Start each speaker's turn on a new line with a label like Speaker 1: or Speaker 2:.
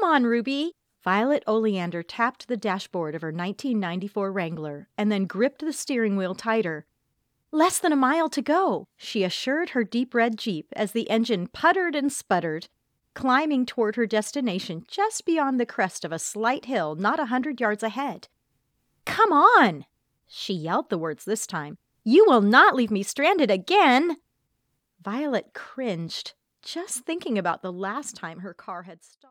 Speaker 1: Come on, Ruby. Violet Oleander tapped the dashboard of her 1994 Wrangler and then gripped the steering wheel tighter. Less than a mile to go, she assured her deep red Jeep as the engine puttered and sputtered, climbing toward her destination just beyond the crest of a slight hill not 100 yards ahead. Come on! She yelled the words this time. You will not leave me stranded again! Violet cringed, just thinking about the last time her car had stopped.